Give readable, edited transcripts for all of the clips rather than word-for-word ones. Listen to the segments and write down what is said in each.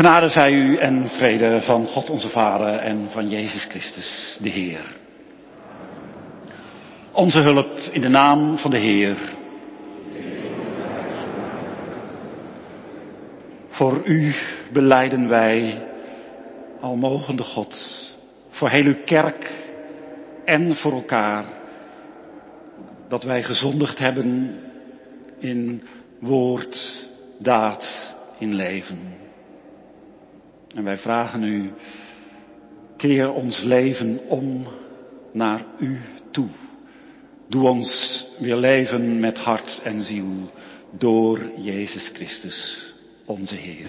Genade zij u en vrede van God onze Vader en van Jezus Christus, de Heer. Onze hulp in de naam van de Heer. Voor u belijden wij, almogende God, voor heel uw kerk en voor elkaar, dat wij gezondigd hebben in woord, daad, in leven. En wij vragen u, keer ons leven om naar u toe. Doe ons weer leven met hart en ziel door Jezus Christus, onze Heer.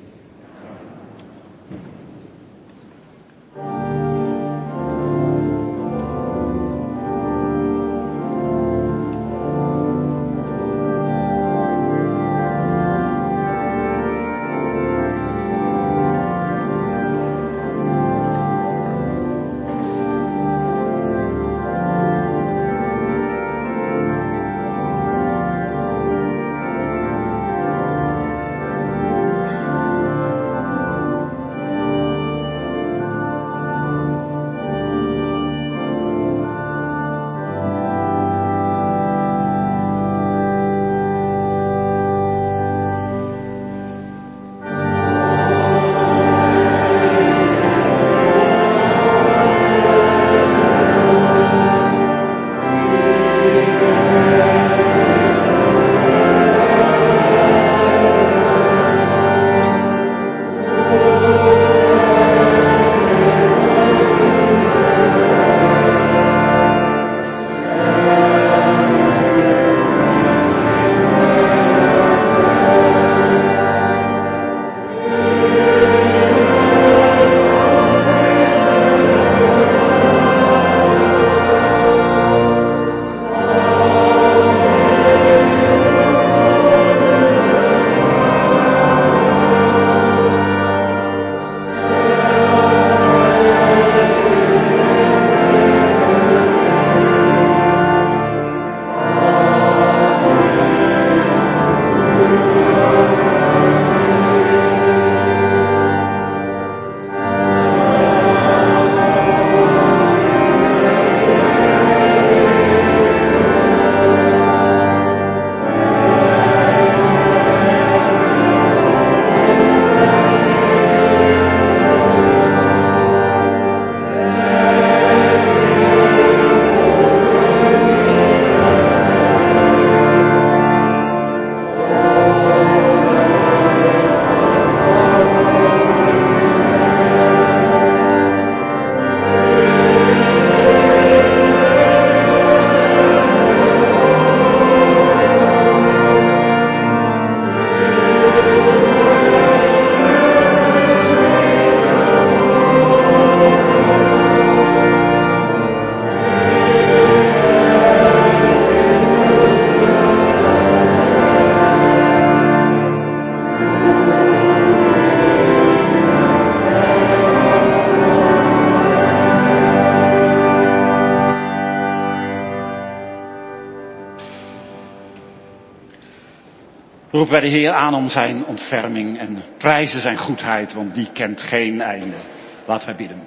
Roepen wij de Heer aan om zijn ontferming en prijzen zijn goedheid, want die kent geen einde. Laten wij bidden.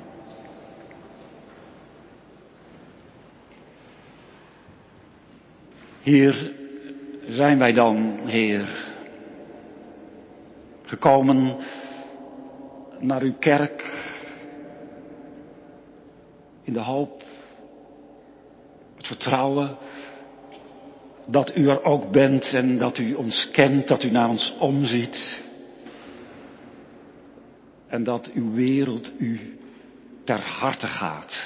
Hier zijn wij dan, Heer, gekomen naar uw kerk in de hoop, het vertrouwen dat u er ook bent en dat u ons kent, dat u naar ons omziet en dat uw wereld u ter harte gaat.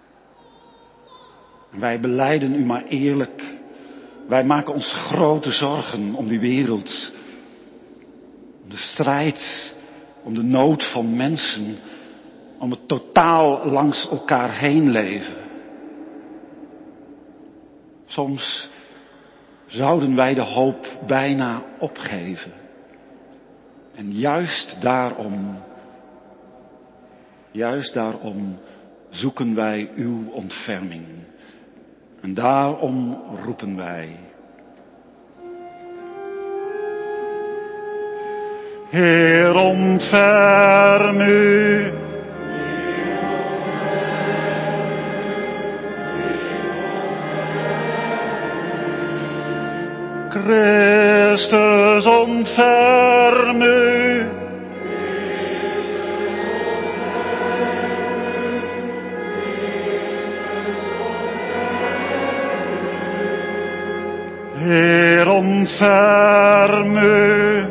Wij belijden u maar eerlijk, wij maken ons grote zorgen om die wereld, om de strijd, om de nood van mensen, om het totaal langs elkaar heen leven. Soms zouden wij de hoop bijna opgeven. En juist daarom zoeken wij uw ontferming. En daarom roepen wij. Heer, ontferm u. Christus, ontferm u. Heer, ontferm u.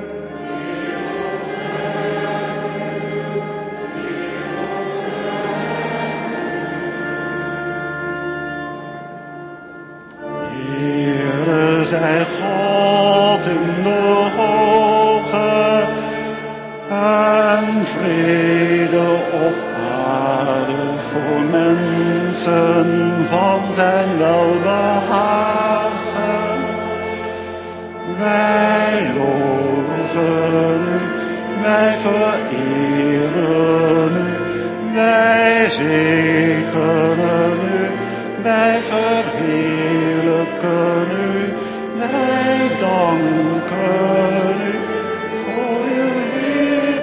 Heere, zij God in de hoge en vrede op aarde voor mensen van zijn welbehagen. Wij loven u, wij vereren u, wij zegenen u, wij verheerlijken u, wij danken u voor uw Heer.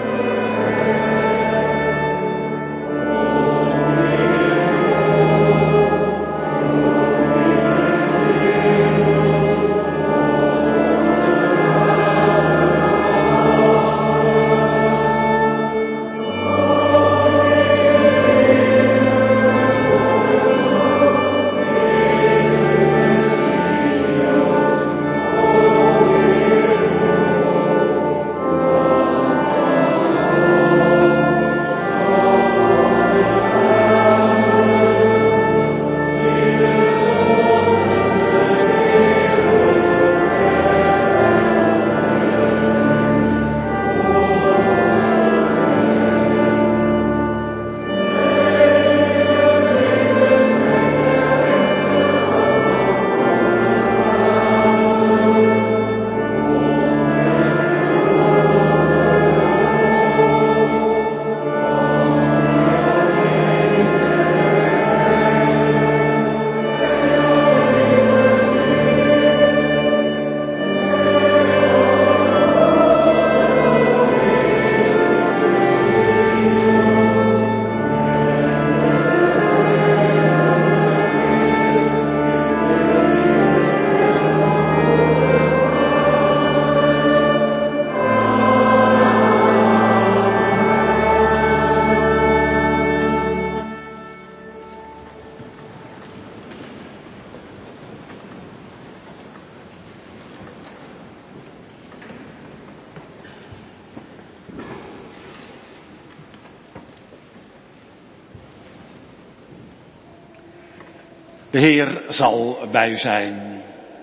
De Heer zal bij u zijn.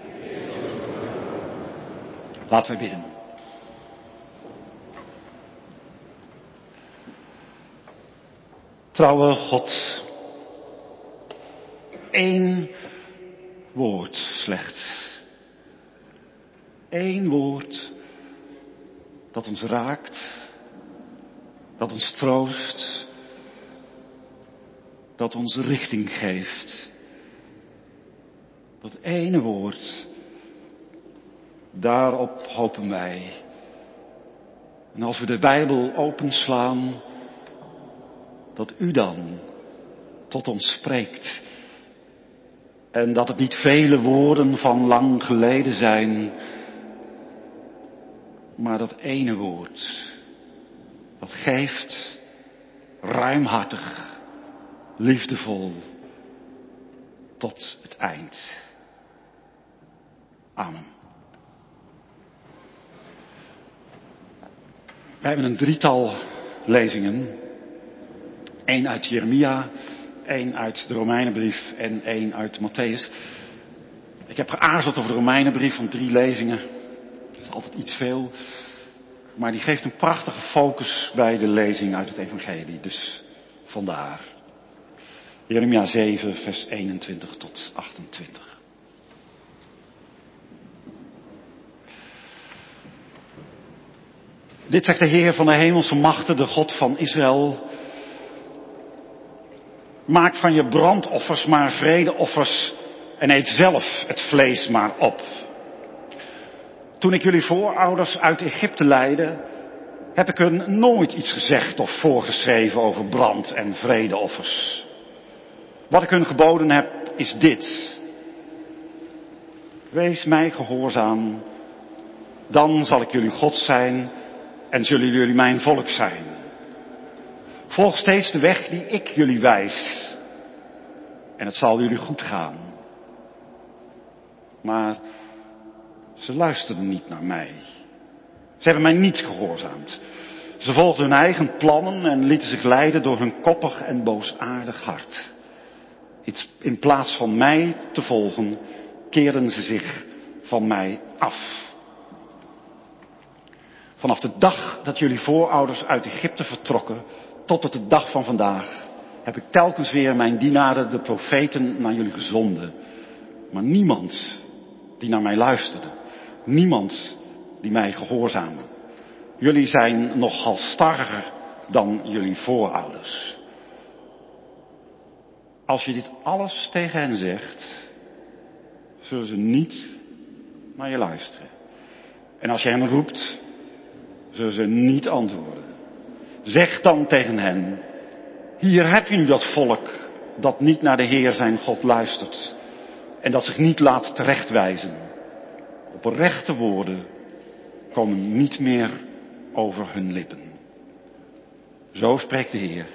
Laten we bidden. Trouwe God, één woord slechts. Eén woord dat ons raakt, dat ons troost, dat ons richting geeft. Dat ene woord, daarop hopen wij. En als we de Bijbel openslaan, dat u dan tot ons spreekt. En dat het niet vele woorden van lang geleden zijn, maar dat ene woord, dat geeft ruimhartig, liefdevol tot het eind. Amen. We hebben een drietal lezingen. 1 uit Jeremia, 1 uit de Romeinenbrief en 1 uit Mattheüs. Ik heb geaarzeld over de Romeinenbrief, want 3 lezingen, dat is altijd iets veel. Maar die geeft een prachtige focus bij de lezing uit het evangelie, dus vandaar. Jeremia 7, vers 21 tot 28. Dit zegt de Heer van de hemelse machten, de God van Israël. Maak van je brandoffers maar vredeoffers en eet zelf het vlees maar op. Toen ik jullie voorouders uit Egypte leidde, heb ik er nooit iets gezegd of voorgeschreven over brand- en vredeoffers. Wat ik hun geboden heb, is dit. Wees mij gehoorzaam, dan zal ik jullie God zijn en zullen jullie mijn volk zijn. Volg steeds de weg die ik jullie wijs en het zal jullie goed gaan. Maar ze luisterden niet naar mij. Ze hebben mij niet gehoorzaamd. Ze volgden hun eigen plannen en lieten zich leiden door hun koppig en boosaardig hart. In plaats van mij te volgen, keerden ze zich van mij af. Vanaf de dag dat jullie voorouders uit Egypte vertrokken, tot op de dag van vandaag, heb ik telkens weer mijn dienaren, de profeten, naar jullie gezonden. Maar niemand die naar mij luisterde. Niemand die mij gehoorzaamde. Jullie zijn nog halsstarriger dan jullie voorouders. Als je dit alles tegen hen zegt, zullen ze niet naar je luisteren. En als je hen roept, zullen ze niet antwoorden. Zeg dan tegen hen, hier heb je nu dat volk dat niet naar de Heer zijn God luistert en dat zich niet laat terechtwijzen. Oprechte woorden komen niet meer over hun lippen. Zo spreekt de Heer.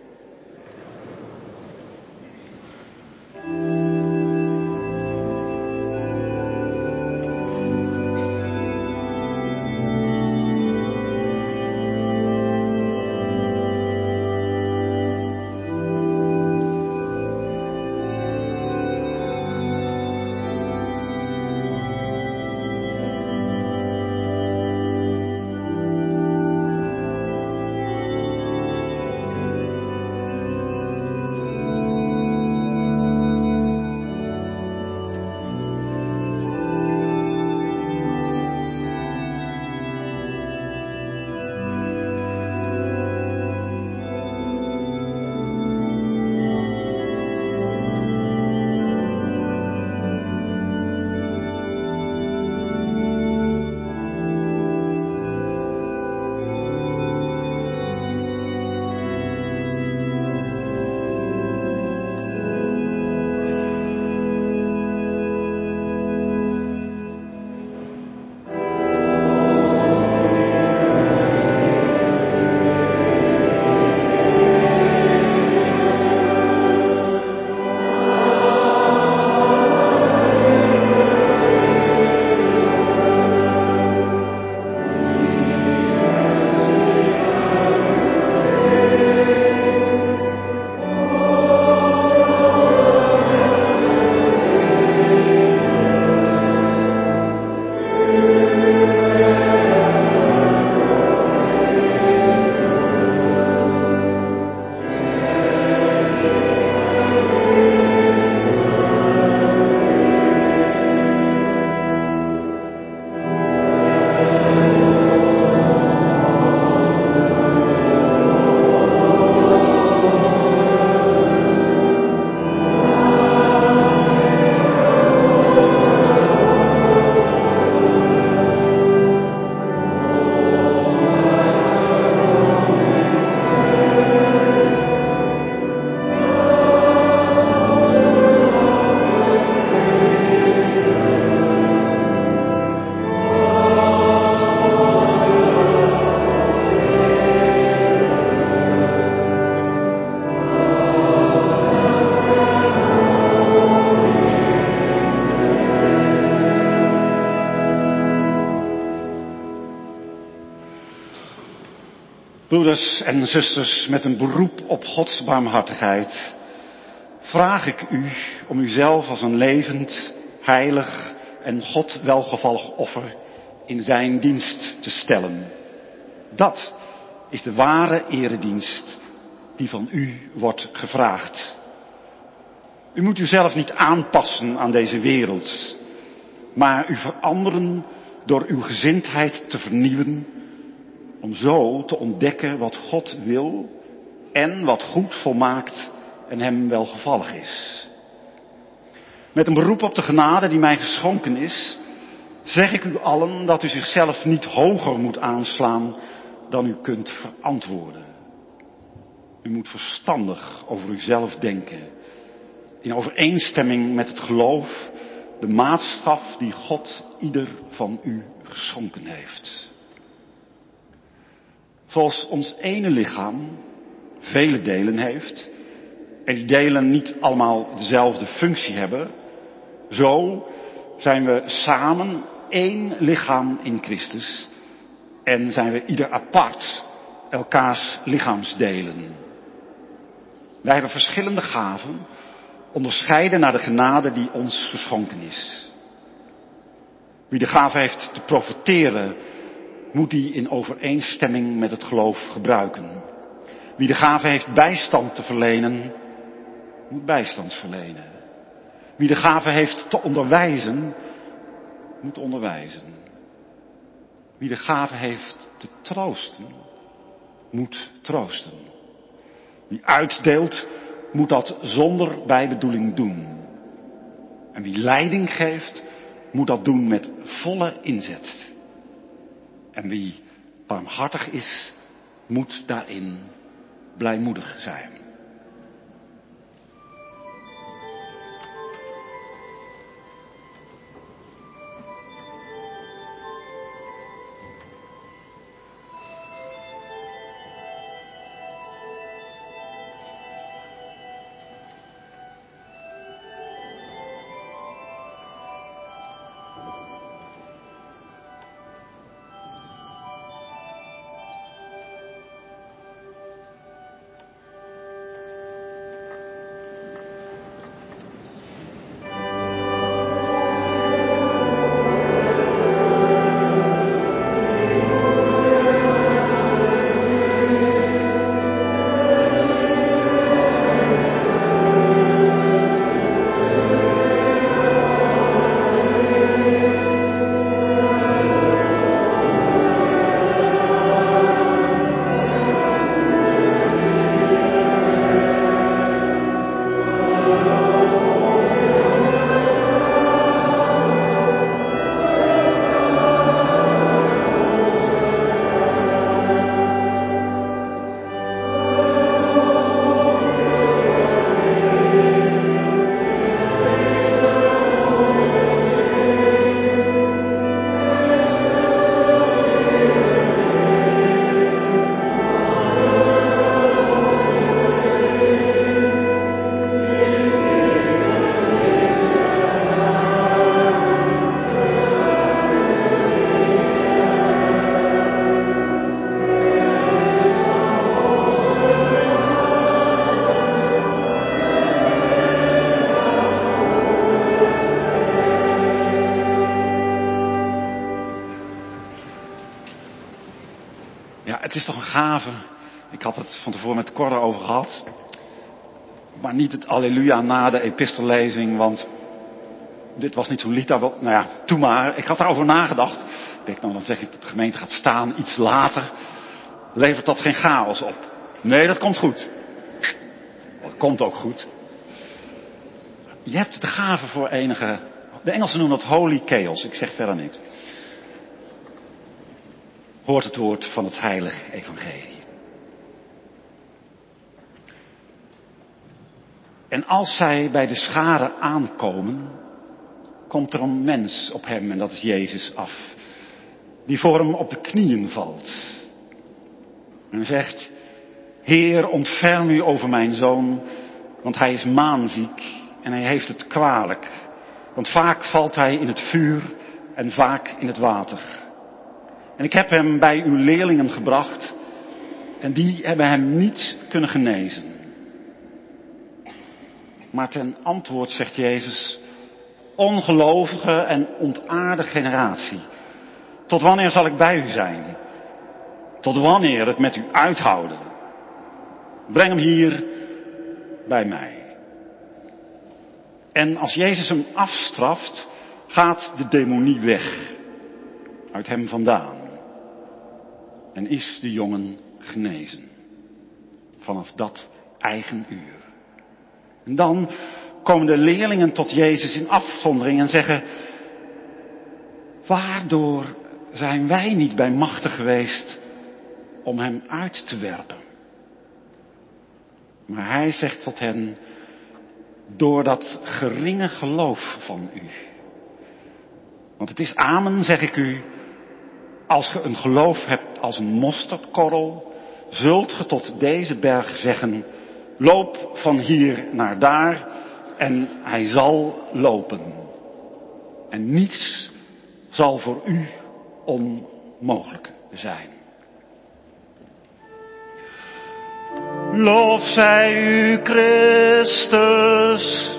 Broeders en zusters, met een beroep op Gods barmhartigheid vraag ik u om uzelf als een levend, heilig en God welgevallig offer in zijn dienst te stellen. Dat is de ware eredienst die van u wordt gevraagd. U moet uzelf niet aanpassen aan deze wereld, maar u veranderen door uw gezindheid te vernieuwen, om zo te ontdekken wat God wil en wat goed, volmaakt en hem welgevallig is. Met een beroep op de genade die mij geschonken is, zeg ik u allen dat u zichzelf niet hoger moet aanslaan dan u kunt verantwoorden. U moet verstandig over uzelf denken. In overeenstemming met het geloof, de maatstaf die God ieder van u geschonken heeft. Zoals ons ene lichaam vele delen heeft en die delen niet allemaal dezelfde functie hebben, zo zijn we samen één lichaam in Christus en zijn we ieder apart elkaars lichaamsdelen. Wij hebben verschillende gaven, onderscheiden naar de genade die ons geschonken is. Wie de gave heeft te profiteren, moet die in overeenstemming met het geloof gebruiken. Wie de gave heeft bijstand te verlenen, moet bijstand verlenen. Wie de gave heeft te onderwijzen, moet onderwijzen. Wie de gave heeft te troosten, moet troosten. Wie uitdeelt, moet dat zonder bijbedoeling doen. En wie leiding geeft, moet dat doen met volle inzet. En wie barmhartig is, moet daarin blijmoedig zijn. Het is toch een gave. Ik had het van tevoren met Cor over gehad. Maar niet het alleluia na de epistellezing, want dit was niet zo'n lied. Nou ja, toe maar. Ik had daarover nagedacht. Ik denk, nou dan zeg ik dat de gemeente gaat staan iets later. Levert dat geen chaos op? Nee, dat komt goed. Dat komt ook goed. Je hebt de gave voor enige. De Engelsen noemen dat holy chaos. Ik zeg verder niks. Hoort het woord van het heilige evangelie. En als zij bij de schare aankomen, komt er een mens op hem, en dat is Jezus, af. Die voor hem op de knieën valt. En zegt, Heer, ontferm u over mijn zoon, want hij is maanziek en hij heeft het kwalijk. Want vaak valt hij in het vuur en vaak in het water. En ik heb hem bij uw leerlingen gebracht en die hebben hem niet kunnen genezen. Maar ten antwoord zegt Jezus, ongelovige en ontaarde generatie, tot wanneer zal ik bij u zijn? Tot wanneer het met u uithouden? Breng hem hier bij mij. En als Jezus hem afstraft, gaat de demonie weg uit hem vandaan. En is de jongen genezen. Vanaf dat eigen uur. En dan komen de leerlingen tot Jezus in afzondering en zeggen, waardoor zijn wij niet bij machten geweest om hem uit te werpen. Maar hij zegt tot hen, door dat geringe geloof van u. Want het is amen, zeg ik u, als ge een geloof hebt als een mosterdkorrel, zult ge tot deze berg zeggen, loop van hier naar daar, en hij zal lopen. En niets zal voor u onmogelijk zijn. Lof zij u, Christus.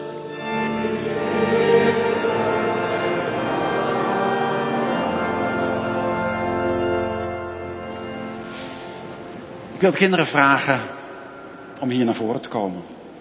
Ik wil de kinderen vragen om hier naar voren te komen.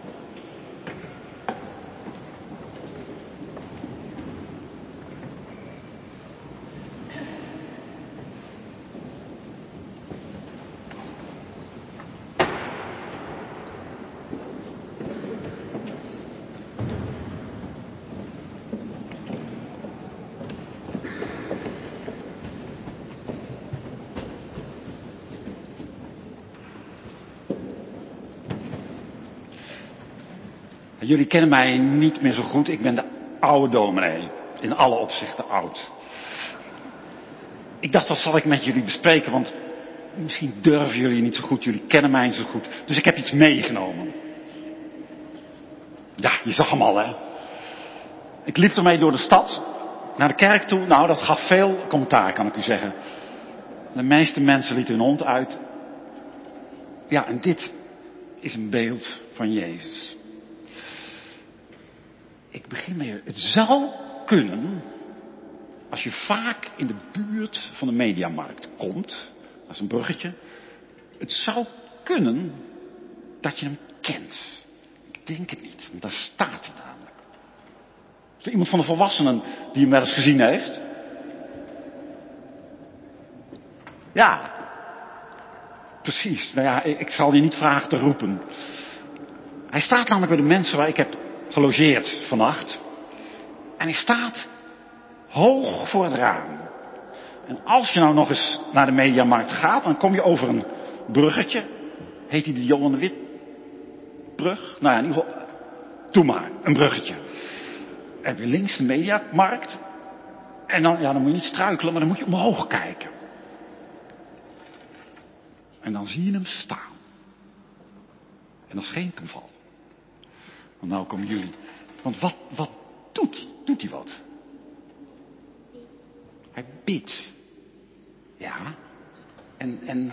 Jullie kennen mij niet meer zo goed. Ik ben de oude dominee. In alle opzichten oud. Ik dacht, wat zal ik met jullie bespreken? Want misschien durven jullie niet zo goed. Jullie kennen mij niet zo goed. Dus ik heb iets meegenomen. Ja, je zag hem al, hè. Ik liep ermee door de stad. Naar de kerk toe. Nou, dat gaf veel commentaar, kan ik u zeggen. De meeste mensen lieten hun hond uit. Ja, en dit is een beeld van Jezus. Ik begin mee. Het zou kunnen, als je vaak in de buurt van de Mediamarkt komt, dat is een bruggetje. Het zou kunnen dat je hem kent. Ik denk het niet, want daar staat hij namelijk. Is er iemand van de volwassenen die hem wel eens gezien heeft? Ja, precies. Nou ja, ik zal je niet vragen te roepen. Hij staat namelijk bij de mensen waar ik heb gelogeerd vannacht. En hij staat hoog voor het raam. En als je nou nog eens naar de Mediamarkt gaat, dan kom je over een bruggetje. Heet die de Johan de Witbrug? Nou ja, in ieder geval, doe maar, een bruggetje. En heb je links de Mediamarkt. En dan, ja, dan moet je niet struikelen, maar dan moet je omhoog kijken. En dan zie je hem staan. En dat is geen toeval. Want nou komen jullie. Want wat doet hij? Doet hij wat? Hij bidt. Ja. En.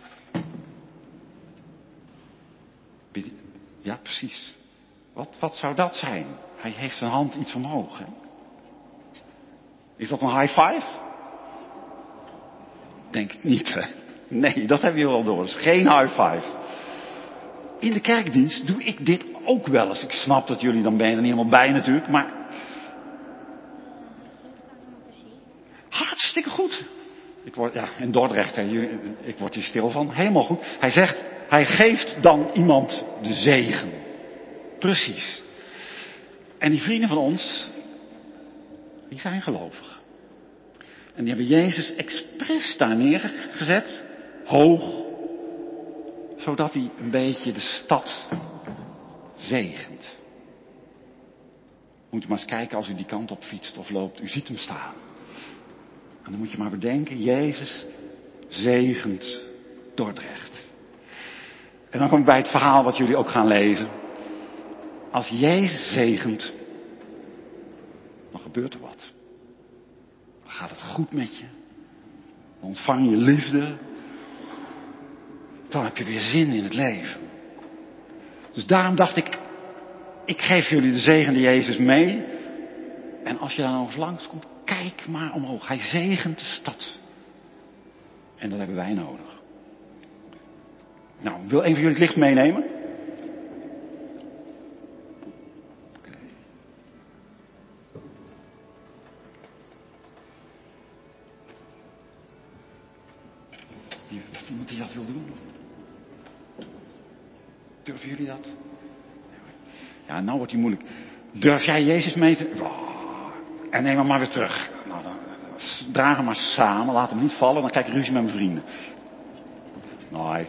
Ja, precies. Wat zou dat zijn? Hij heeft zijn hand iets omhoog. Hè? Is dat een high five? Denk ik niet, hè? Nee, dat hebben we wel door. Dus geen high five. In de kerkdienst doe ik dit ook wel eens. Ik snap dat jullie dan ben je er niet helemaal bij natuurlijk, maar hartstikke goed. Ik word, ja, in Dordrecht, hè, ik word hier stil van. Helemaal goed. Hij zegt, hij geeft dan iemand de zegen. Precies. En die vrienden van ons, die zijn gelovig. En die hebben Jezus expres daar neergezet, hoog, zodat hij een beetje de stad zegent. Moet u maar eens kijken als u die kant op fietst of loopt, u ziet hem staan. En dan moet je maar bedenken, Jezus zegent Dordrecht. En dan kom ik bij het verhaal wat jullie ook gaan lezen. Als Jezus zegent, dan gebeurt er wat. Dan gaat het goed met je. Dan ontvang je liefde. Dan heb je weer zin in het leven. Dus daarom dacht ik geef jullie de zegende Jezus mee. En als je daar nog eens langs komt, kijk maar omhoog. Hij zegent de stad. En dat hebben wij nodig. Nou, wil een van jullie het licht meenemen? Okay. Is er iemand die dat wil doen? Durven jullie dat? Ja, nou wordt hij moeilijk. Durf jij Jezus mee te... En neem hem maar weer terug. Nou, dan draag hem maar samen. Laat hem niet vallen. Dan krijg ik ruzie met mijn vrienden. Nee.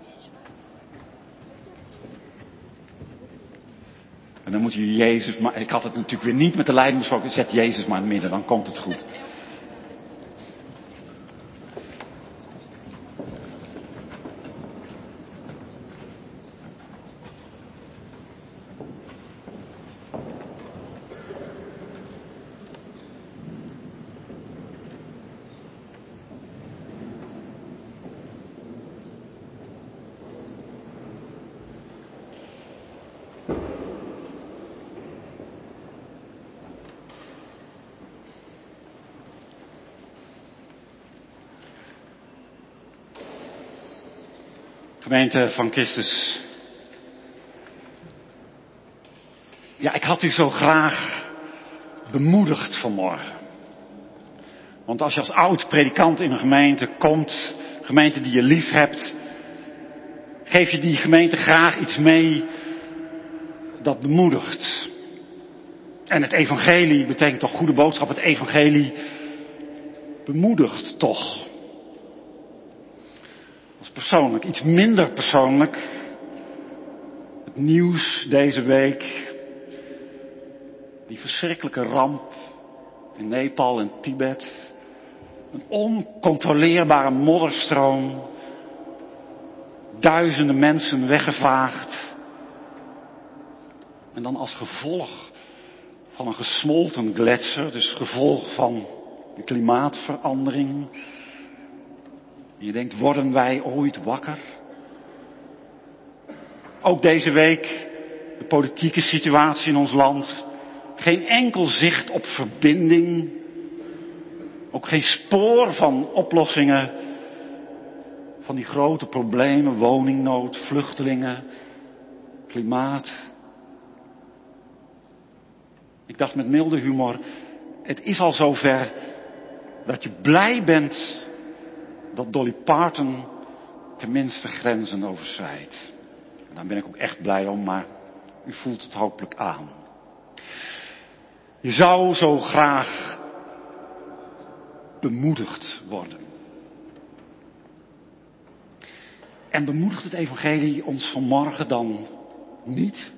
En dan moet je Jezus, maar ik had het natuurlijk weer niet met de leiding besproken. Zet Jezus maar in het midden, dan komt het goed. Gemeente van Christus. Ja, ik had u zo graag bemoedigd vanmorgen. Want als je als oud predikant in een gemeente komt, gemeente die je lief hebt, geef je die gemeente graag iets mee dat bemoedigt. En het evangelie betekent toch goede boodschap, het evangelie bemoedigt toch. Dat is persoonlijk, iets minder persoonlijk. Het nieuws deze week. Die verschrikkelijke ramp in Nepal en Tibet. Een oncontroleerbare modderstroom. Duizenden mensen weggevaagd. En dan als gevolg van een gesmolten gletsjer, dus gevolg van de klimaatverandering. En je denkt, worden wij ooit wakker? Ook deze week de politieke situatie in ons land. Geen enkel zicht op verbinding. Ook geen spoor van oplossingen van die grote problemen, woningnood, vluchtelingen, klimaat. Ik dacht met milde humor, het is al zover dat je blij bent dat Dolly Parton tenminste grenzen overschrijdt. En daar ben ik ook echt blij om, maar u voelt het hopelijk aan. Je zou zo graag bemoedigd worden. En bemoedigt het evangelie ons vanmorgen dan niet?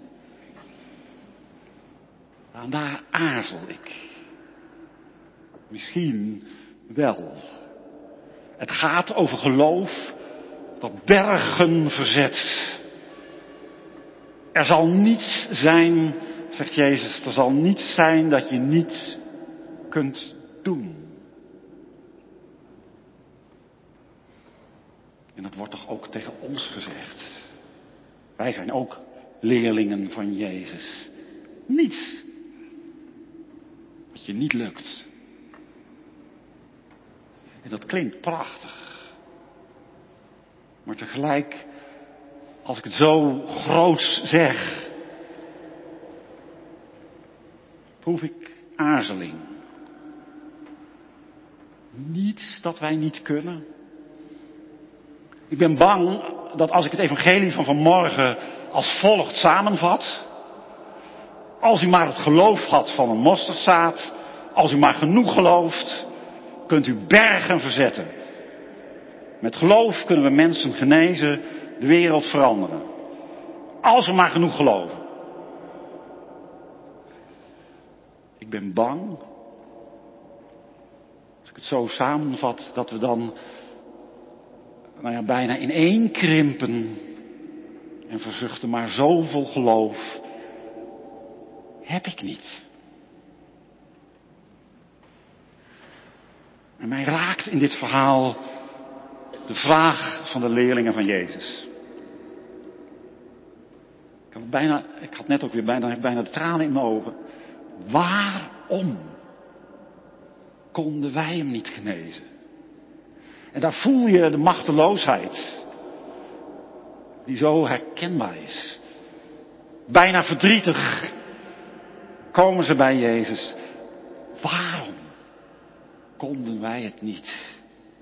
Nou, daar aarzel ik. Misschien wel. Het gaat over geloof dat bergen verzet. Er zal niets zijn, zegt Jezus, er zal niets zijn dat je niet kunt doen. En dat wordt toch ook tegen ons gezegd. Wij zijn ook leerlingen van Jezus. Niets wat je niet lukt. En dat klinkt prachtig. Maar tegelijk, als ik het zo groots zeg, proef ik aarzeling. Niets dat wij niet kunnen. Ik ben bang dat als ik het evangelie van vanmorgen als volgt samenvat. Als u maar het geloof had van een mosterdzaad, als u maar genoeg gelooft, kunt u bergen verzetten. Met geloof kunnen we mensen genezen, de wereld veranderen. Als we maar genoeg geloven. Ik ben bang, als ik het zo samenvat, dat we dan bijna ineenkrimpen en verzuchten, maar zoveel geloof heb ik niet. En mij raakt in dit verhaal de vraag van de leerlingen van Jezus. Ik had net ook weer bijna de tranen in mijn ogen. Waarom konden wij hem niet genezen? En daar voel je de machteloosheid die zo herkenbaar is. Bijna verdrietig komen ze bij Jezus. Waarom konden wij het niet?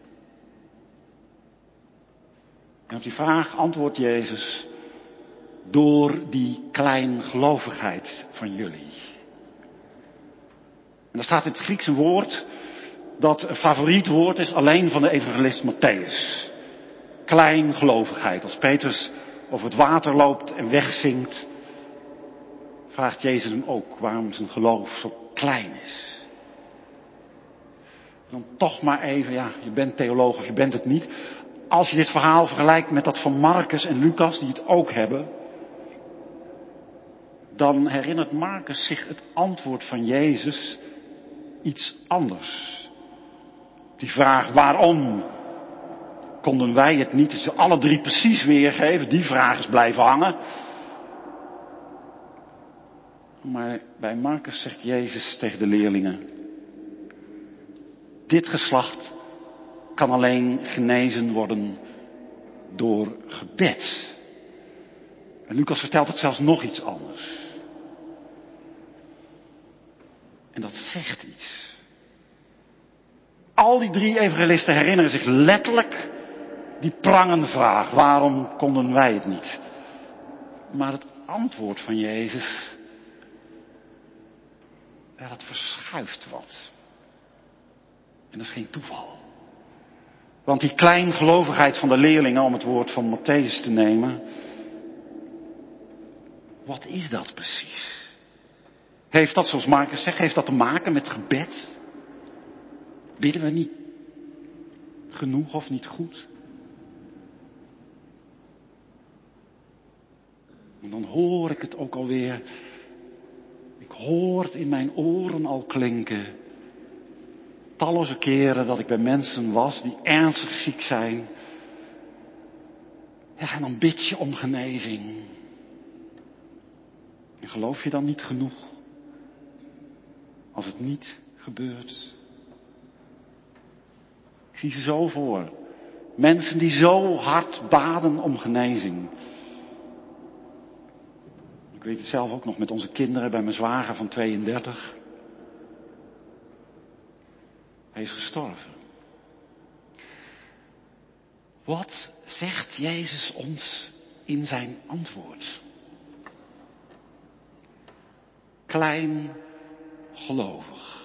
En op die vraag antwoordt Jezus: door die kleingelovigheid van jullie. En daar staat in het Grieks een woord dat een favoriet woord is alleen van de evangelist Mattheüs. kleingelovigheid. Als Petrus over het water loopt en wegzinkt, vraagt Jezus hem ook waarom zijn geloof zo klein is. Dan toch maar even, ja, je bent theoloog of je bent het niet. Als je dit verhaal vergelijkt met dat van Marcus en Lucas, die het ook hebben, dan herinnert Marcus zich het antwoord van Jezus iets anders. Die vraag waarom konden wij het niet, ze alle drie precies weergeven, die vraag is blijven hangen. Maar bij Marcus zegt Jezus tegen de leerlingen: dit geslacht kan alleen genezen worden door gebed. En Lucas vertelt het zelfs nog iets anders. En dat zegt iets. Al die drie evangelisten herinneren zich letterlijk die prangende vraag: waarom konden wij het niet? Maar het antwoord van Jezus, ja, dat verschuift wat. En dat is geen toeval. Want die kleingelovigheid van de leerlingen, om het woord van Mattheüs te nemen, wat is dat precies? Heeft dat, zoals Marcus zegt, heeft dat te maken met gebed? Bidden we niet genoeg of niet goed? En dan hoor ik het ook alweer. Ik hoor het in mijn oren al klinken. Talloze keren dat ik bij mensen was die ernstig ziek zijn. Ja, en dan bid je om genezing. En geloof je dan niet genoeg? Als het niet gebeurt. Ik zie ze zo voor. Mensen die zo hard baden om genezing. Ik weet het zelf ook nog met onze kinderen, bij mijn zwager van 32. Hij is gestorven. Wat zegt Jezus ons in zijn antwoord? Kleingelovig.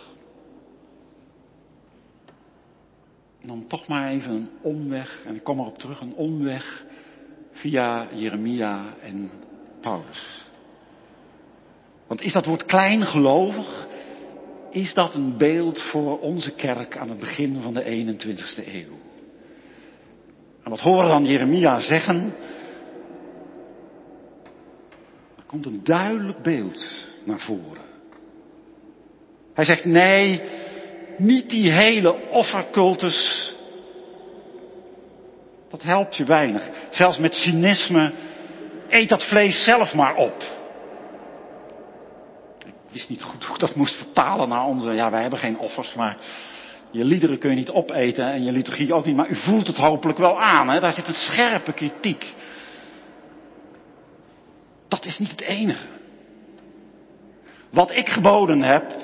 En dan toch maar even een omweg, en ik kom erop terug, een omweg via Jeremia en Paulus. Want is dat woord kleingelovig, is dat een beeld voor onze kerk aan het begin van de 21ste eeuw? En wat horen we dan Jeremia zeggen? Er komt een duidelijk beeld naar voren. Hij zegt nee, niet die hele offercultus. Dat helpt je weinig. Zelfs met cynisme, eet dat vlees zelf maar op. Ik wist niet goed hoe ik dat moest vertalen naar onze, ja, wij hebben geen offers, maar je liederen kun je niet opeten en je liturgie ook niet, maar u voelt het hopelijk wel aan, hè? Daar zit een scherpe kritiek. Dat is niet het enige. Wat ik geboden heb,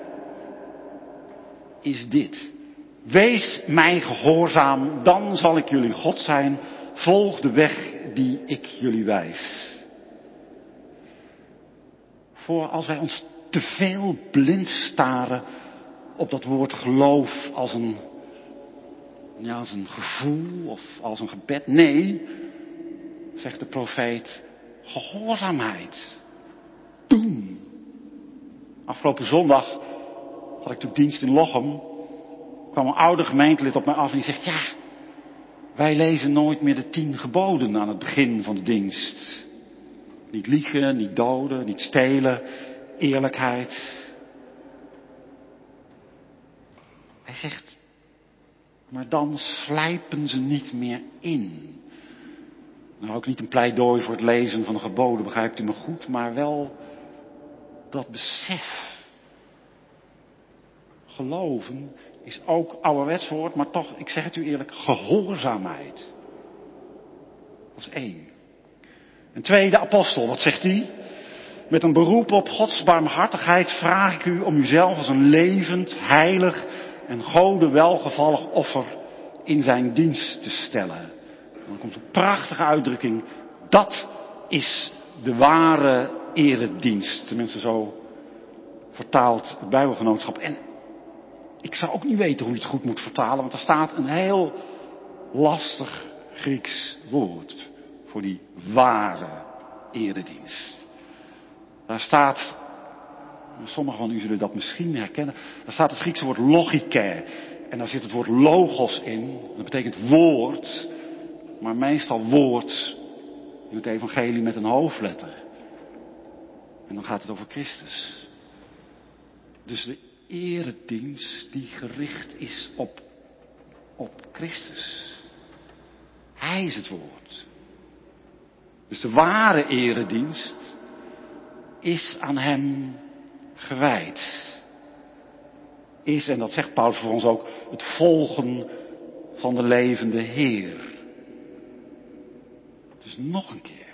is dit. Wees mij gehoorzaam, dan zal ik jullie God zijn. Volg de weg die ik jullie wijs. Voor als wij ons te veel blind staren op dat woord geloof als een gevoel of als een gebed. Nee, zegt de profeet, gehoorzaamheid. Doen. Afgelopen zondag had ik toen dienst in Lochem. Kwam een oude gemeentelid op mij af en die zegt, ja, wij lezen nooit meer de 10 geboden aan het begin van de dienst. Niet liegen, niet doden, niet stelen, eerlijkheid. Hij zegt, maar dan slijpen ze niet meer in. Nou, ook niet een pleidooi voor het lezen van de geboden, begrijpt u me goed, maar wel dat besef. Geloven is ook ouderwets woord, maar toch, ik zeg het u eerlijk, gehoorzaamheid. Dat is 1. En 2, de apostel, wat zegt hij? Met een beroep op Gods barmhartigheid vraag ik u om uzelf als een levend, heilig en Gode welgevallig offer in zijn dienst te stellen. En dan komt een prachtige uitdrukking. Dat is de ware eredienst. Tenminste zo vertaalt het Bijbelgenootschap. En ik zou ook niet weten hoe je het goed moet vertalen, want er staat een heel lastig Grieks woord voor die ware eredienst. Daar staat, sommigen van u zullen dat misschien herkennen, daar staat het Griekse woord logike. En daar zit het woord logos in. Dat betekent woord, maar meestal woord in het evangelie met een hoofdletter. En dan gaat het over Christus. Dus de eredienst die gericht is op Christus. Hij is het woord. Dus de ware eredienst is aan hem gewijd. Is, en dat zegt Paulus voor ons ook, het volgen van de levende Heer. Dus nog een keer.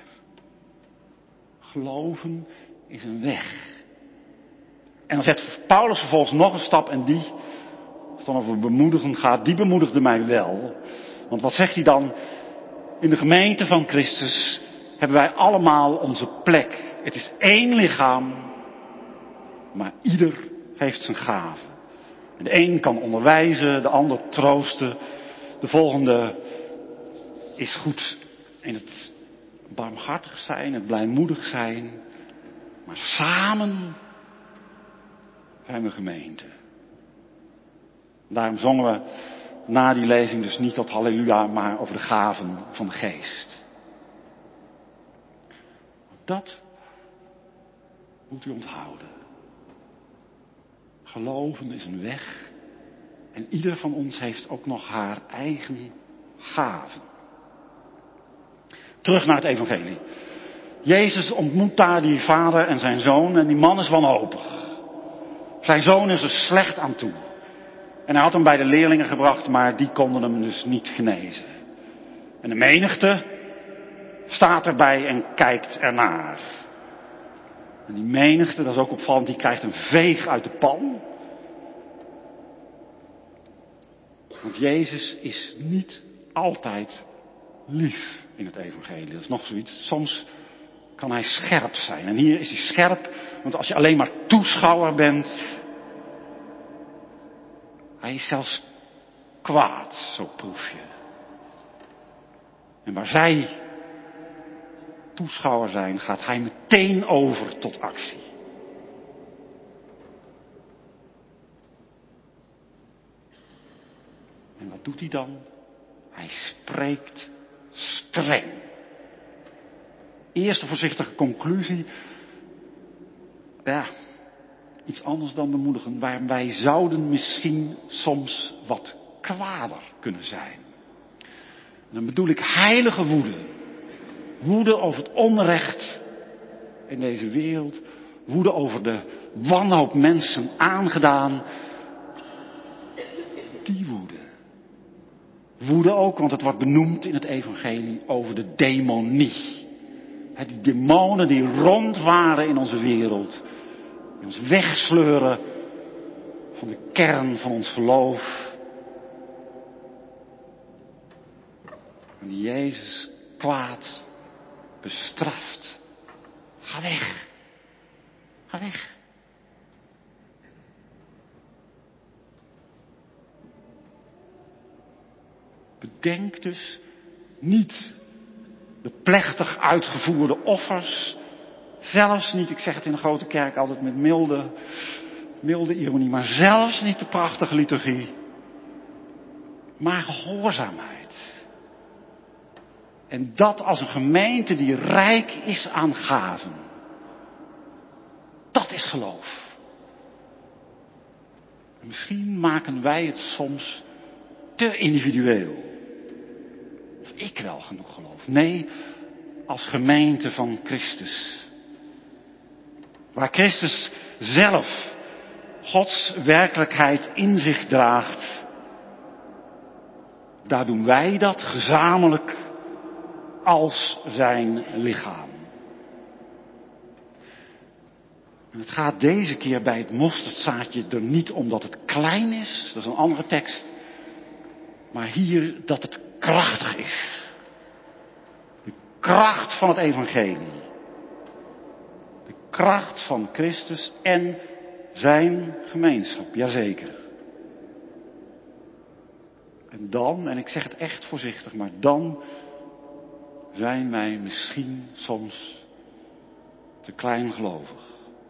Geloven is een weg. En dan zet Paulus vervolgens nog een stap en die, als het dan over bemoedigen gaat, die bemoedigde mij wel. Want wat zegt hij dan? In de gemeente van Christus hebben wij allemaal onze plek. Het is één lichaam, maar ieder heeft zijn gave. En de een kan onderwijzen, de ander troosten, de volgende is goed in het barmhartig zijn, het blijmoedig zijn. Maar samen zijn we gemeente. Daarom zongen we na die lezing dus niet tot halleluja, maar over de gaven van de geest. Dat moet u onthouden. Geloven is een weg. En ieder van ons heeft ook nog haar eigen gaven. Terug naar het evangelie. Jezus ontmoet daar die vader en zijn zoon en die man is wanhopig. Zijn zoon is er slecht aan toe. En hij had hem bij de leerlingen gebracht, maar die konden hem dus niet genezen. En de menigte staat erbij en kijkt ernaar. En die menigte, dat is ook opvallend, die krijgt een veeg uit de pan. Want Jezus is niet altijd lief in het evangelie. Dat is nog zoiets. Soms kan hij scherp zijn. En hier is hij scherp, want als je alleen maar toeschouwer bent, hij is zelfs kwaad, zo proef je. En waar zij toeschouwer zijn, gaat hij meteen over tot actie. En wat doet hij dan? Hij spreekt streng. Eerste voorzichtige conclusie. Ja, iets anders dan bemoedigen. Maar wij zouden misschien soms wat kwader kunnen zijn. En dan bedoel ik heilige woede. Woede over het onrecht in deze wereld. Woede over de wanhoop mensen aangedaan. Die woede. Woede ook, want het wordt benoemd in het evangelie over de demonie. Die demonen die rond waren in onze wereld. Die ons wegsleuren van de kern van ons geloof. En die Jezus kwaad bestraft. Ga weg. Ga weg. Bedenk dus niet de plechtig uitgevoerde offers. Zelfs niet, ik zeg het in de grote kerk altijd met milde ironie, maar zelfs niet de prachtige liturgie. Maar gehoorzaamheid. En dat als een gemeente die rijk is aan gaven. Dat is geloof. En misschien maken wij het soms te individueel. Of ik wel genoeg geloof. Nee, als gemeente van Christus. Waar Christus zelf Gods werkelijkheid in zich draagt. Daar doen wij dat gezamenlijk als zijn lichaam. En het gaat deze keer bij het mosterdzaadje er niet om dat het klein is. Dat is een andere tekst. Maar hier dat het krachtig is. De kracht van het evangelie. De kracht van Christus en zijn gemeenschap. Jazeker. En En dan, en ik zeg het echt voorzichtig, maar dan zijn wij misschien soms te kleingelovig.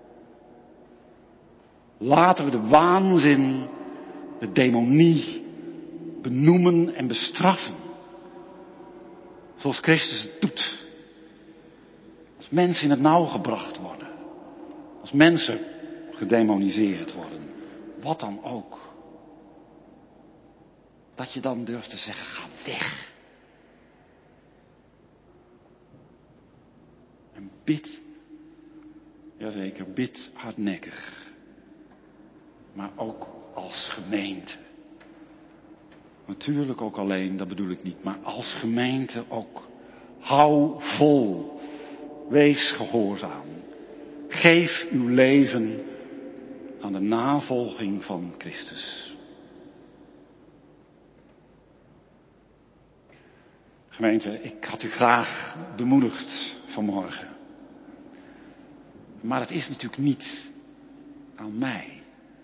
Laten we de waanzin, de demonie benoemen en bestraffen. Zoals Christus het doet. Als mensen in het nauw gebracht worden. Als mensen gedemoniseerd worden. Wat dan ook. Dat je dan durft te zeggen, ga weg. En bid. Jazeker, bid hardnekkig. Maar ook als gemeente. Natuurlijk ook alleen, dat bedoel ik niet. Maar als gemeente ook. Hou vol. Wees gehoorzaam. Geef uw leven aan de navolging van Christus. Gemeente, ik had u graag bemoedigd vanmorgen. Maar het is natuurlijk niet aan mij.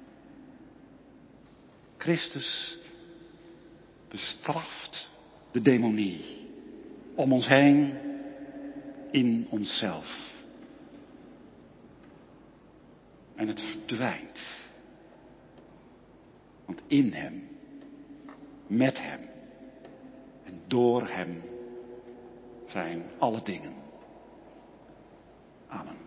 Christus bestraft de demonie om ons heen, in onszelf. En het verdwijnt. Want in hem, met hem en door hem zijn alle dingen. Amen.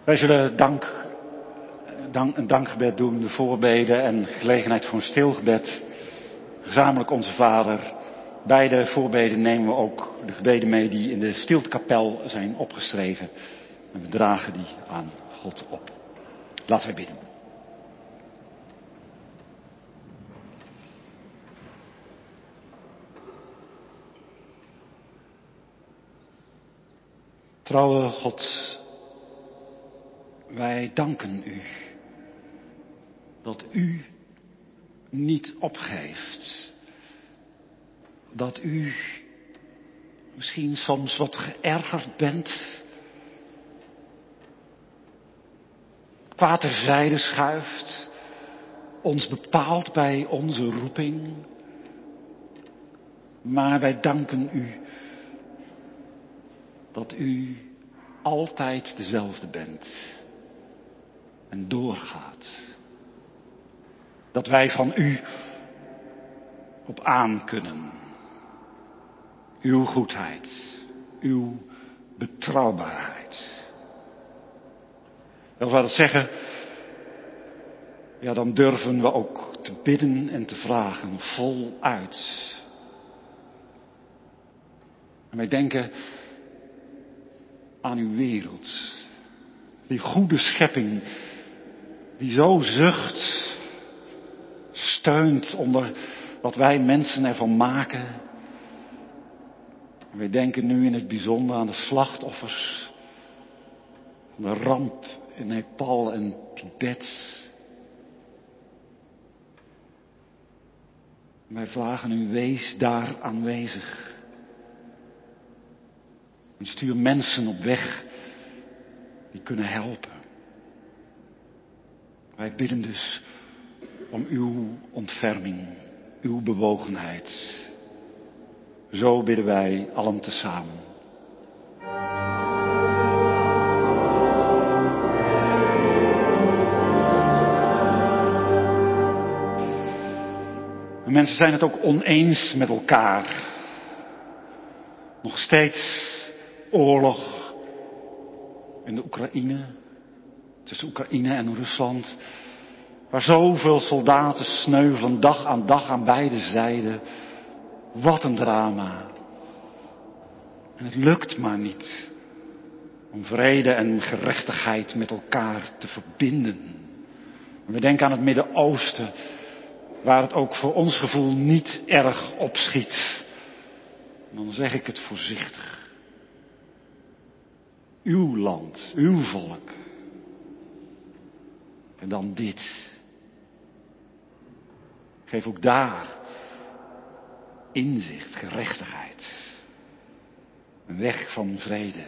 Wij zullen een dankgebed doen, de voorbeden en gelegenheid voor een stilgebed. Gezamenlijk Onze Vader. Bij de voorbeden nemen we ook de gebeden mee die in de stiltekapel zijn opgeschreven. En we dragen die aan God op. Laten we bidden. Trouwe God, wij danken u dat u niet opgeeft. Dat u misschien soms wat geërgerd bent. Kwaad terzijde schuift. Ons bepaalt bij onze roeping. Maar wij danken u dat u altijd dezelfde bent. En doorgaat. Dat wij van u op aan kunnen. Uw goedheid. Uw betrouwbaarheid. Dat wil zeggen, ja, dan durven we ook te bidden en te vragen voluit. En wij denken aan uw wereld. Die goede schepping die zo zucht, steunt onder wat wij mensen ervan maken. En wij denken nu in het bijzonder aan de slachtoffers van de ramp in Nepal en Tibet. En wij vragen u, wees daar aanwezig. En stuur mensen op weg die kunnen helpen. Wij bidden dus om uw ontferming, uw bewogenheid. Zo bidden wij allen tezamen. De mensen zijn het ook oneens met elkaar. Nog steeds oorlog in de Oekraïne, tussen Oekraïne en Rusland, waar zoveel soldaten sneuvelen dag aan beide zijden. Wat een drama. En het lukt maar niet om vrede en gerechtigheid met elkaar te verbinden. En we denken aan het Midden-Oosten, waar het ook voor ons gevoel niet erg opschiet. En dan zeg ik het voorzichtig. Uw land, uw volk. En dan dit. Geef ook daar inzicht, gerechtigheid. Een weg van vrede.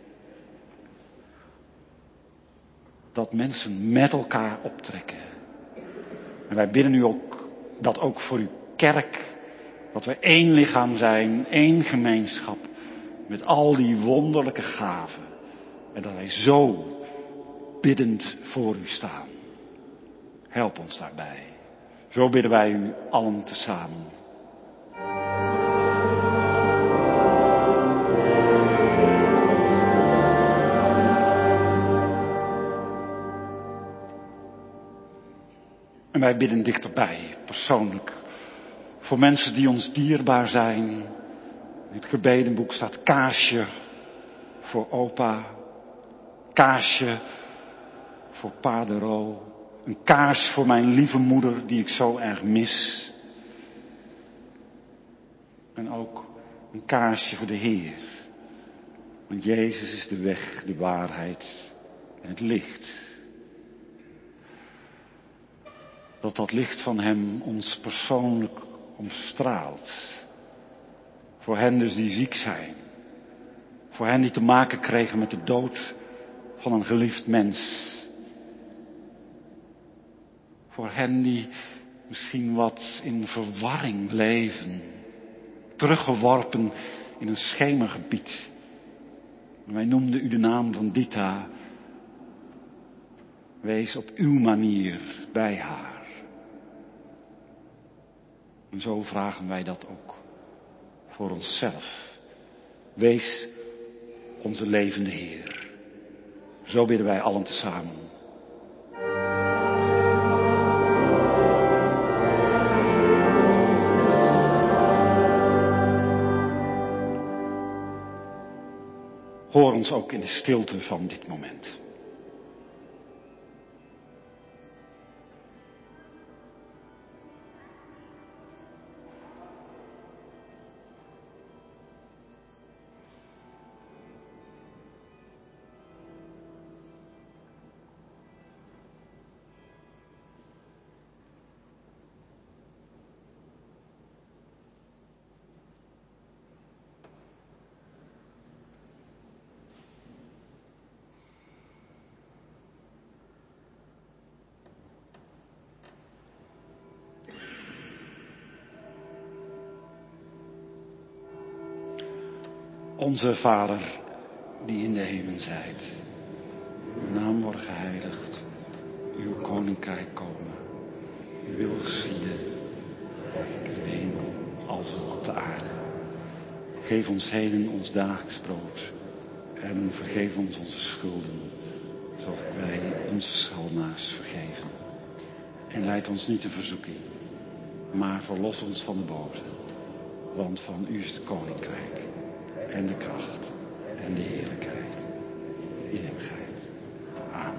Dat mensen met elkaar optrekken. En wij bidden u ook dat ook voor uw kerk. Dat we één lichaam zijn, één gemeenschap. Met al die wonderlijke gaven. En dat wij zo biddend voor u staan. Help ons daarbij. Zo bidden wij u allen tezamen. En wij bidden dichterbij, persoonlijk. Voor mensen die ons dierbaar zijn. In het gebedenboek staat kaarsje voor opa. Kaarsje voor pa de Ro. Een kaars voor mijn lieve moeder die ik zo erg mis. En ook een kaarsje voor de Heer. Want Jezus is de weg, de waarheid en het licht. Dat licht van hem ons persoonlijk omstraalt. Voor hen dus die ziek zijn. Voor hen die te maken kregen met de dood van een geliefd mens. Voor hen die misschien wat in verwarring leven. Teruggeworpen in een schemergebied. En wij noemden u de naam van Dita. Wees op uw manier bij haar. En zo vragen wij dat ook voor onszelf. Wees onze levende Heer. Zo bidden wij allen tezamen. Hoor ons ook in de stilte van dit moment. Onze Vader, die in de hemel zijt, uw naam wordt geheiligd, uw koninkrijk komen, uw wil geschieden, in de hemel als ook op de aarde. Geef ons heden ons dagelijks brood en vergeef ons onze schulden, zoals wij onze schuldenaars vergeven. En leid ons niet in verzoeking, maar verlos ons van de boze, want van u is het koninkrijk. En de kracht en de heerlijkheid in eeuwigheid. Amen.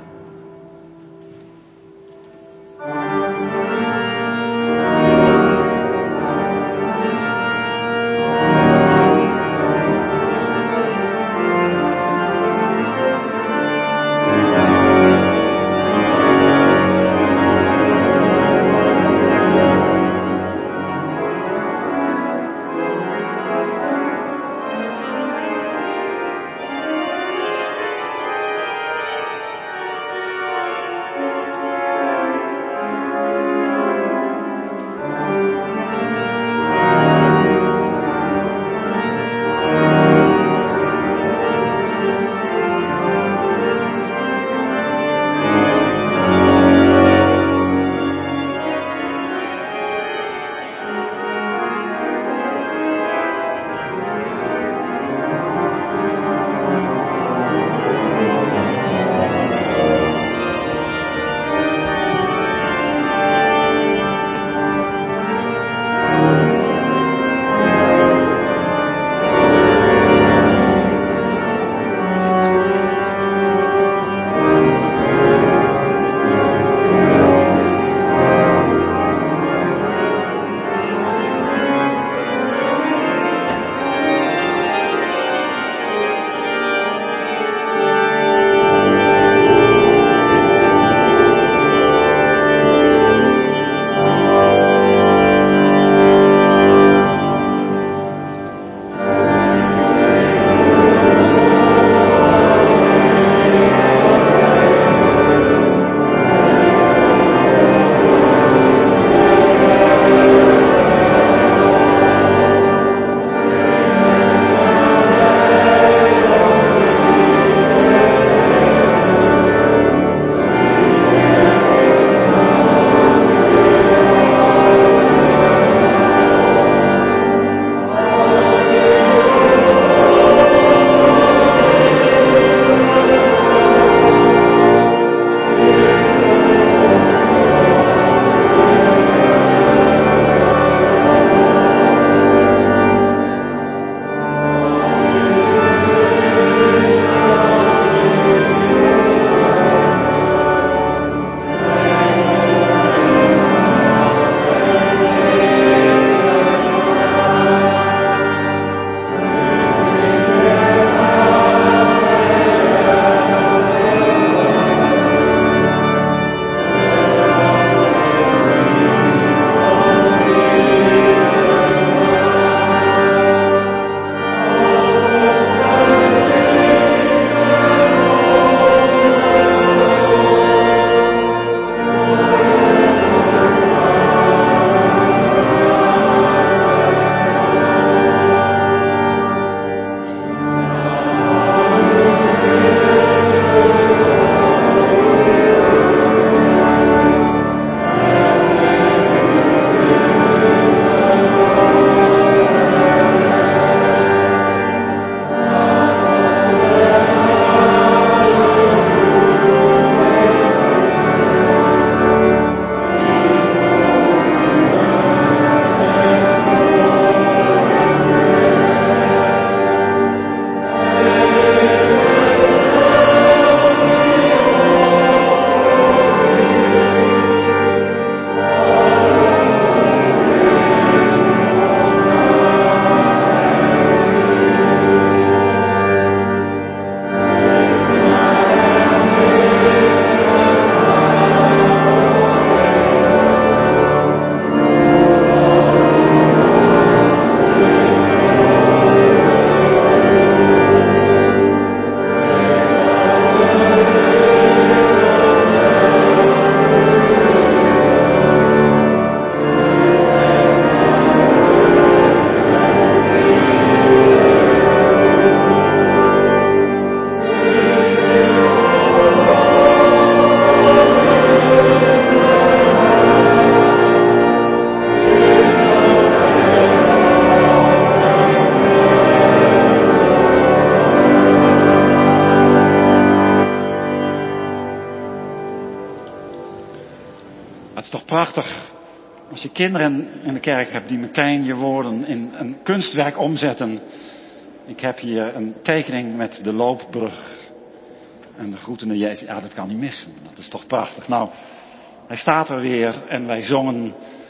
toch prachtig als je kinderen in de kerk hebt die meteen je woorden in een kunstwerk omzetten. Ik heb hier een tekening met de loopbrug en de groetende Jezus. Ja, dat kan niet missen. Dat is toch prachtig. Nou, hij staat er weer en wij zongen.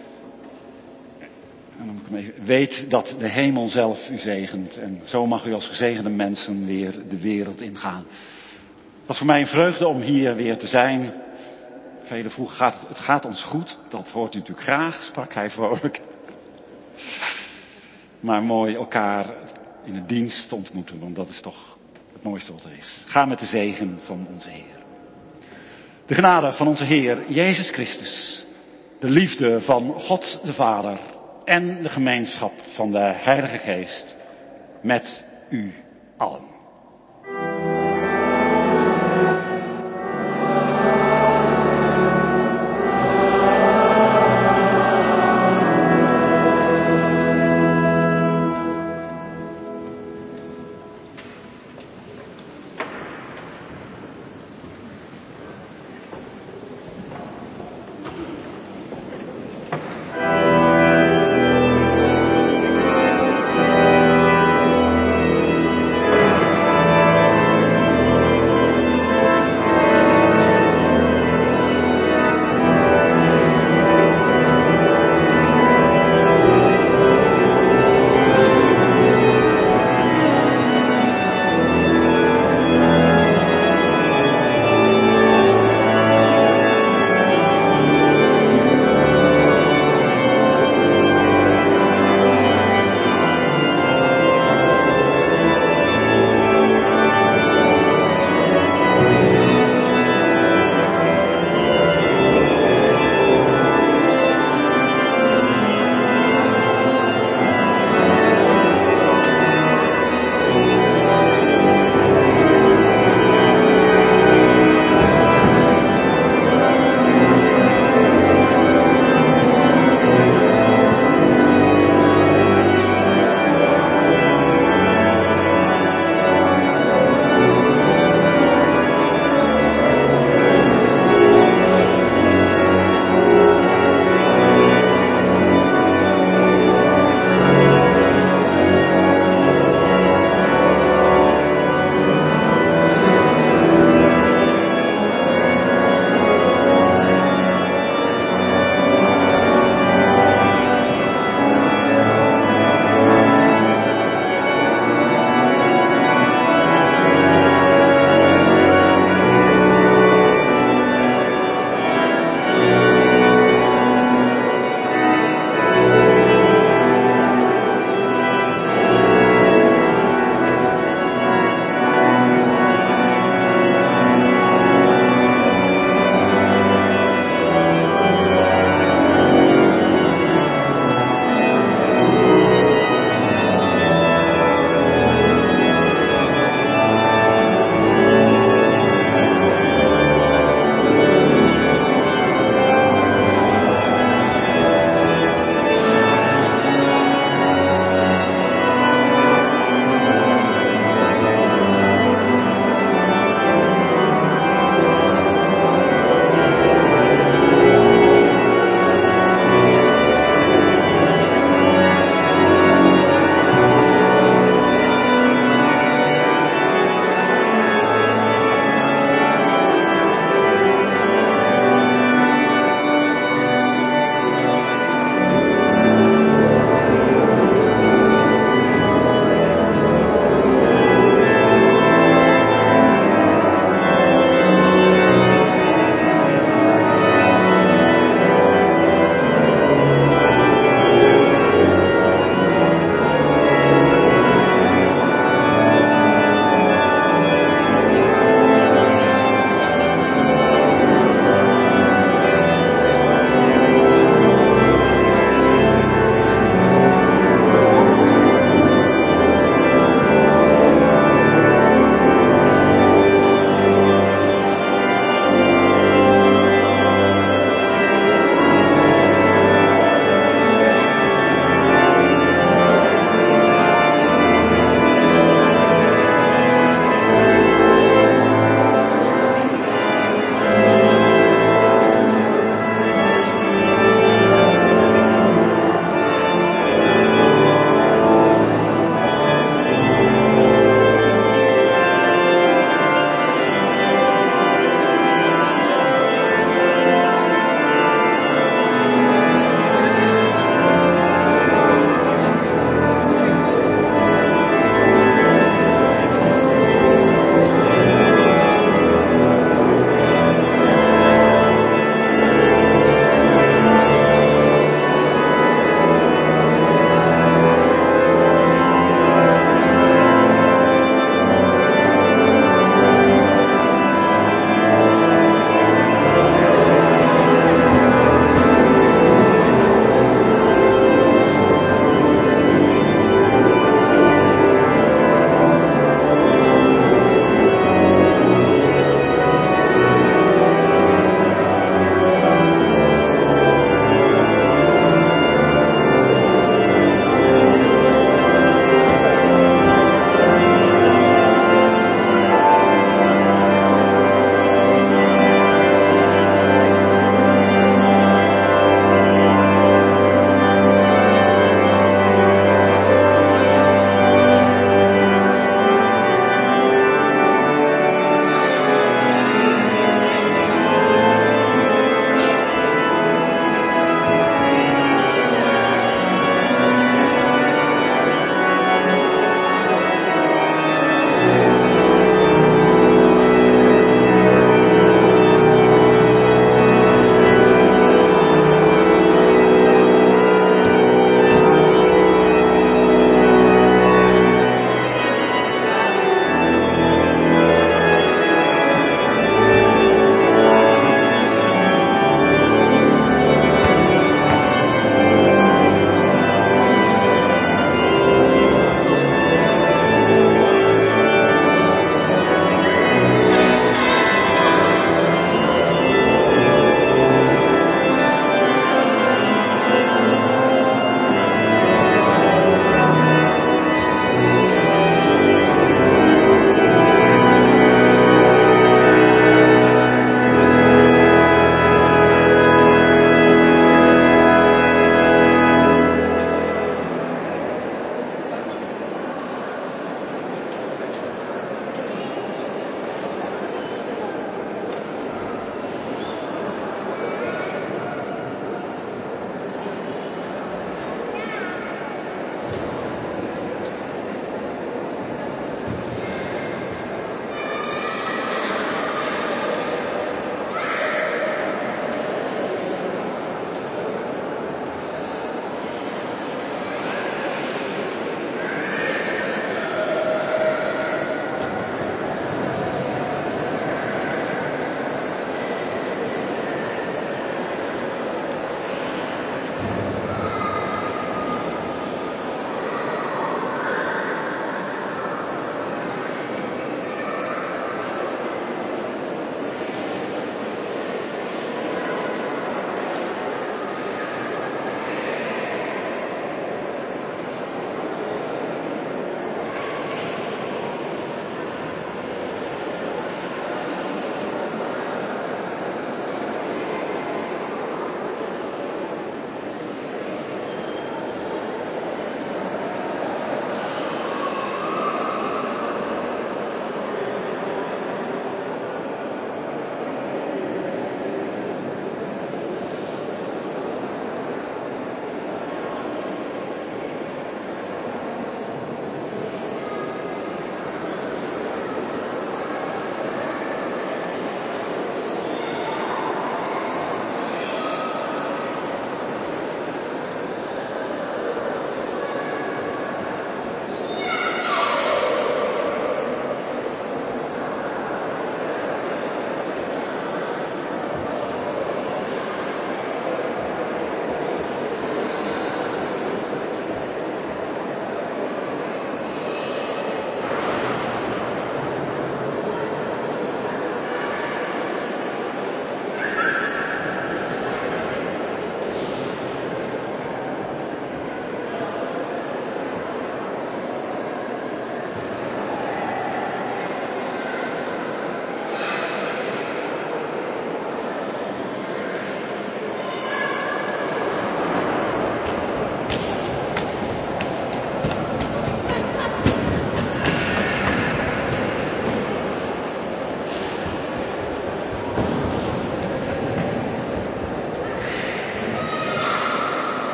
En dan moet ik hem even, weet dat de hemel zelf u zegent. En zo mag u als gezegende mensen weer de wereld ingaan. Het was voor mij een vreugde om hier weer te zijn. Velen vroegen, het gaat ons goed. Dat hoort u natuurlijk graag, sprak hij vrolijk. Maar mooi elkaar in de dienst te ontmoeten, want dat is toch het mooiste wat er is. Ga met de zegen van onze Heer. De genade van onze Heer Jezus Christus, de liefde van God de Vader en de gemeenschap van de Heilige Geest met u allen.